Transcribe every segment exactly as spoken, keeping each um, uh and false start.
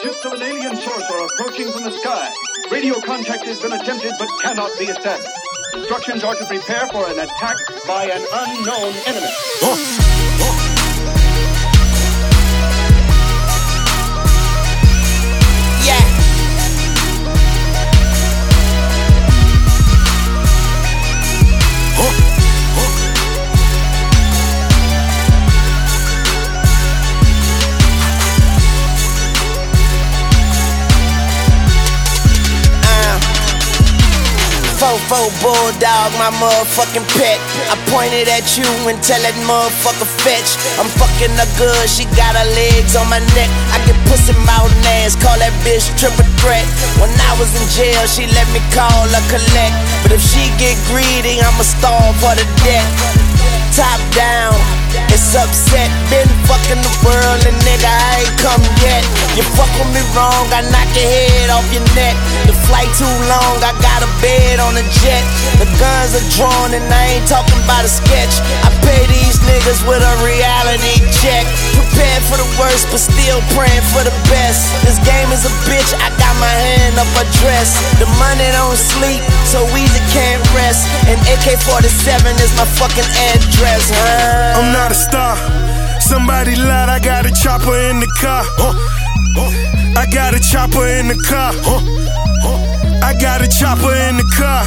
Ships of an alien source are approaching from the sky. Radio contact has been attempted but cannot be established. Instructions are to prepare for an attack by an unknown enemy. Oh. Oh. Fofo bulldog, my motherfucking pet. I pointed at you and tell that motherfucker fetch. I'm fucking her good, she got her legs on my neck. I get pussy mouth and ass, call that bitch triple threat. When I was in jail, she let me call her collect. But if she get greedy, I'ma starve for the debt. Top down, it's upset. Been fucking the world and nigga, I ain't come yet. You fuck with me wrong, I knock your head off your neck. The flight too long, I got a bed on a jet. The guns are drawn and I ain't talking about a sketch. I pay these niggas with a reality check. Prepared for the worst, but still praying for the best. This game is a bitch, I got my hand up her dress. The money don't sleep, so easy can't rest. And A K forty-seven is my fucking address, huh? I'm not a star, somebody lied, I got a chopper in the car. Huh? Huh? I got a chopper in the car. Huh? Huh? I got a chopper in the car.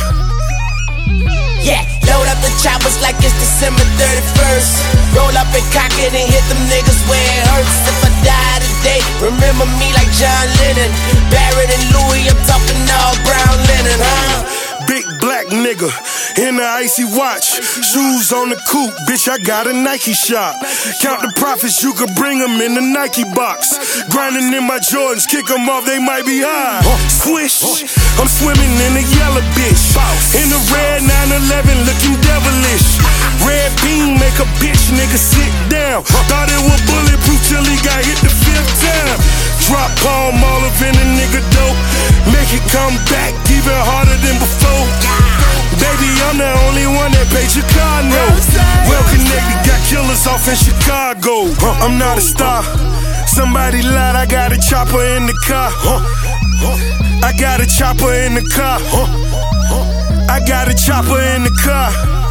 Yeah, load up the choppers like it's December thirty-first. Roll up and cock it and hit them niggas where it hurts. If I die today, remember me like John Lennon. Barrett and Louis, I'm talking all brown linen, huh? Big black nigga in the icy watch, shoes on the coupe, bitch, I got a Nike shop. Count the profits, you could bring them in the Nike box. Grinding in my Jordans, kick them off, they might be high. Swish, I'm swimming in the yellow bitch. In the red nine eleven, looking devilish. Red beam make a bitch nigga sit down. Thought it was bulletproof till he got hit the fifth time. Drop palm olive in a nigga dope. Make it come back even harder than before. Baby, I'm the only one that paid your car note. Well connected, got killers off in Chicago. Huh, I'm not a star, somebody lied, I got a chopper in the car. Huh, huh, I got a chopper in the car. Huh, huh, I got a chopper in the car.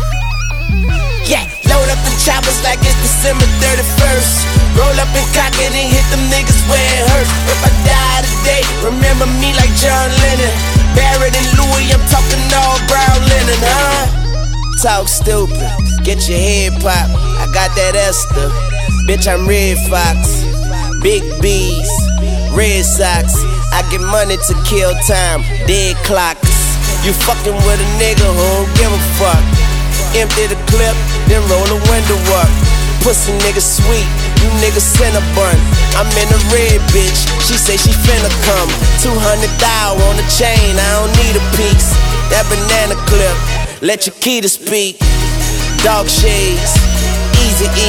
Yeah, load up the choppers like it's December thirty-first. Roll up and cock it and hit them niggas where it hurts. If I die today, remember me like John Lennon. Barrett and Louis, I'm talking all brown linen, huh? Talk stupid, get your head popped. I got that Esther, bitch, I'm Red Fox. Big B's, Red Sox. I get money to kill time, dead clocks. You fucking with a nigga who don't give a fuck. Empty the clip, then roll the window up. Pussy nigga sweet, you niggas Cinnabon. I'm in a red bitch, she say she finna come. Two hundred thou on the chain, I don't need a piece. That banana clip, let your key to speak. Dog shades, Easy E.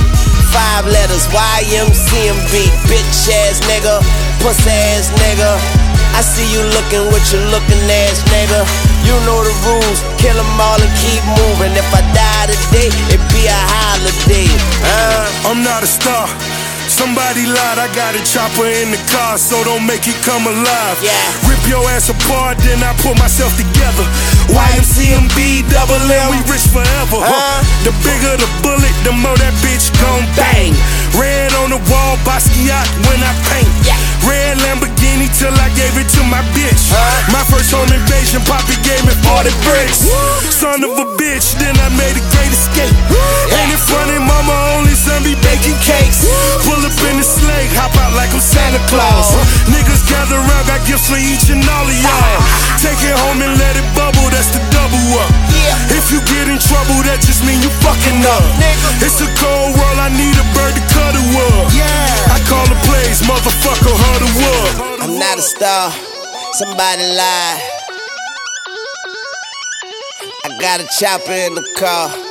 Five letters, Y M C M B. Bitch ass nigga, pussy ass nigga. I see you looking with your looking ass nigga. You know the rules, kill them all and keep moving. If I die today, it be a holiday, huh? I'm not a star, somebody lied, I got a chopper in the car, so don't make it come alive. Yeah. Rip your ass apart, then I pull myself together. Y M C M B, double M, we rich forever. Huh? The bigger the bullet, the more that bitch gon' bang. Red on the wall, Basquiat when I paint. Yeah. Red Lamborghini till I gave it to my bitch. Huh? My first home invasion, Poppy gave me forty bricks. Woo. Son of a bitch, then I made a great escape. Yeah. Ain't it funny, mama only son be baking cakes. Pull up in the sleigh, hop out like I'm Santa Claus. Niggas gather around, got gifts for each and all of y'all. Take it home and let it bubble, that's the double up. Yeah. If you get in trouble, that just mean you fucking up. Nigga. It's a cold world, I need a bird to cut a wood. Yeah. I call the plays, motherfucker, hurt the wood. I'm not a star, somebody lied. I got a chopper in the car.